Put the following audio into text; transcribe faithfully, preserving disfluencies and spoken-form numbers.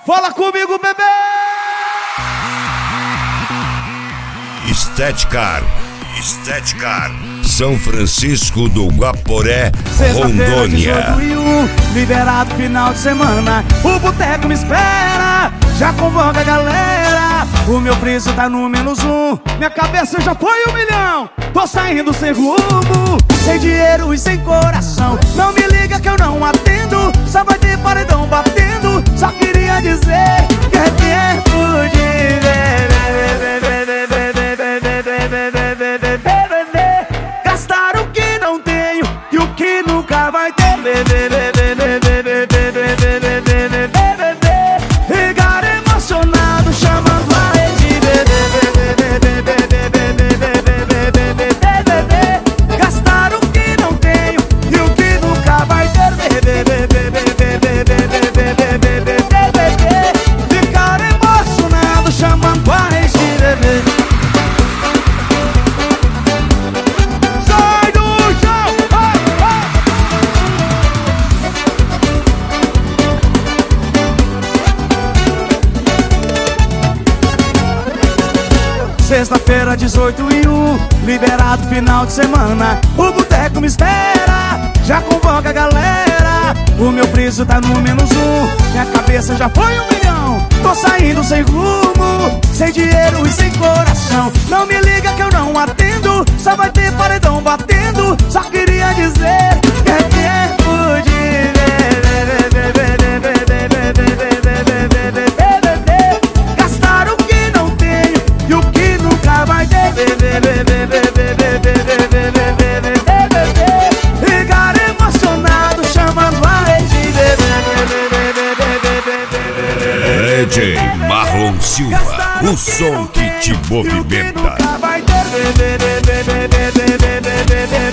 Fala comigo, bebê! Estética, Estética, São Francisco do Guaporé, Rondônia. Liberado final de semana, o boteco me espera. Já convoca a galera, o meu preço tá no menos um. Minha cabeça já foi um milhão. Tô saindo sem rumo, sem dinheiro e sem coração. Não me liga que eu não atendo, só vai ter paredão batendo. Só queria dizer que é tempo de gastar o que não tenho e o que nunca vai ter. Ficar emocionado chamando a rede. Gastar o que não tenho e o que nunca vai ter. Ficar emocionado chamando a rede. Sexta-feira, dezoito e um, liberado final de semana. O boteco me espera, já convoca a galera. O meu preço tá no menos um, minha cabeça já foi um milhão. Tô saindo sem rumo, sem dinheiro e sem coração. Não me liga que eu não atendo, só vai ter paredão batendo. Só queria dizer que é tempo de gastar o que não tenho e o que nunca vai ter. Ficar emocionado chamando a rede. D J Marlon Silva, o som que te movimenta. Nunca vai ter.